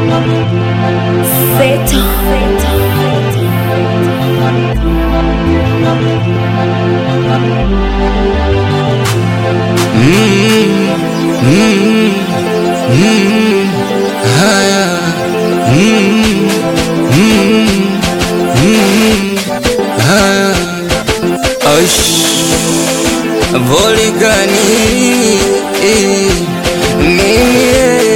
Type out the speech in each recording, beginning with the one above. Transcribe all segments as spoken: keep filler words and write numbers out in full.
Zeta. Mm, mm, mm, haya, mm, mm, mm, haya, ash, volikani, mimi,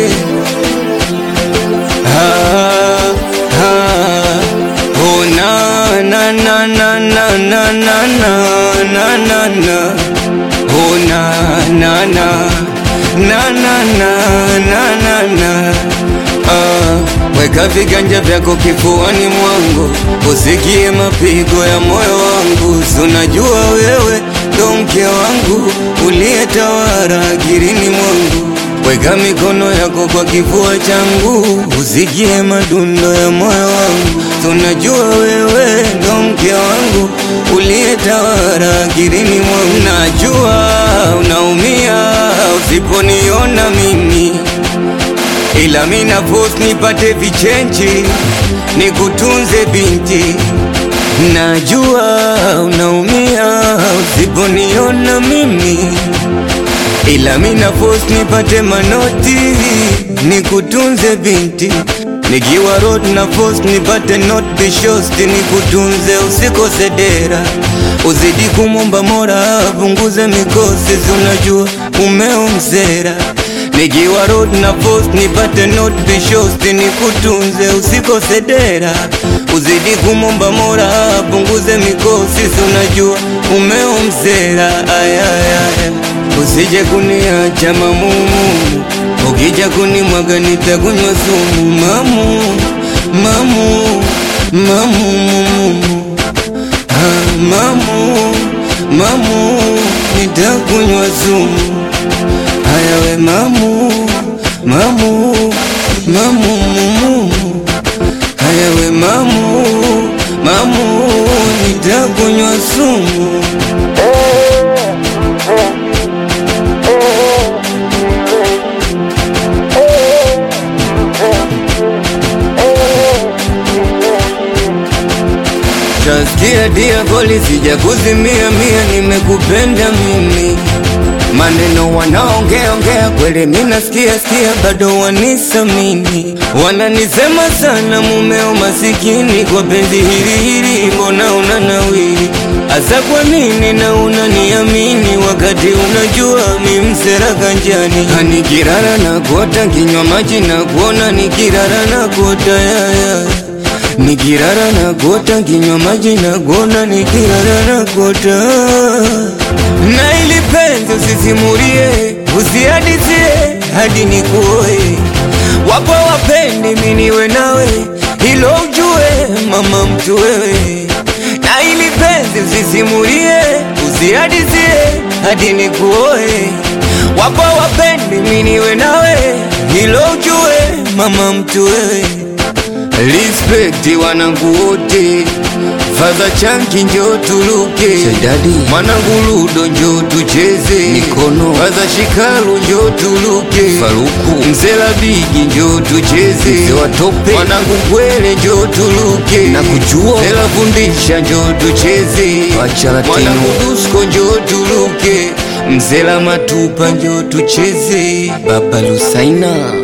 ha, ha, oh na, na, na, na, na, na, na, na, na, na. Oh na na na na na na na na na ah, weka viganja vyako kifuani mwangu, usikie mapigo ya moyo wangu. Unajua wewe ndo mke wangu, uliyetawala akilini mwangu. Weka mikono yako kwa kifua changu, usikie madundo ya moyo wangu. Unajua wewe ndo mke wangu, uliyetawala akilini mwangu. Najua unaumia usiponiona mimi, ila mina post nipate vichenji, nikutunze binti. Najua unaumia usiponiona mimi, ila mina post nipate manoti, nikutunze binti. Nikiwa road na post nipate not bishosti, nikutunze usikose dera. Uzidi kumomba Mola punguze mikosi, unajua umeo mzera. Nikiwa road na post nipate not bishosti, nikutunze usikose dera. Uzidi kumomba Mola punguze mikosi, unajua umeo mzera. Ayayaya, usije kuniacha mamumu, ukija kunimwaga nitakunywa sumu. Mamu, mamu, mamu, ah, mamu, mamu, nitakunywa sumu. Haya we mamu, mamu, mamu, haya we mamu, mamu, nitakunywa sumu. Chasikia dia koli sija kuzimia mia, nimekupenda mimi. Maneno wanaongea ongea kweli mina sikia sikia, bado wanisamini. Wananisema sana mumeo masikini, kwa penzi hili hili mbona unanawiri. Asa kwa nini na unaniamini, wakati unajua mi msera kanjani. Nikirara na kuota kinywa maji na kuona, nikirara na kuota yaya. Nikirara na kuota kinywa maji na kuona, nikirara na kuota. Na ili penzi usisimulie, usihadisie hadi nikuoe. Wapo wapendi miniwe nawe, hilo ujue mama mtu wewe. Na ili penzi usisimulie, usihadisie hadi nikuoe. Wapo wapendi miniwe nawe, hilo ujue mama mtu wewe. Respect wanangu wote, Faza Chanki njo tuluke, mwanangu Ludo njo tucheze mikono, Faza Shikaru njo tuluke, Faruku Mzela Bigi njo tucheze, mwanangu Kwele njo tuluke, na kujua Mzela Fundisha njo tucheze, mwanangu Dusko njo tuluke, Mzela Matupa njo tucheze, Baba Lusaina.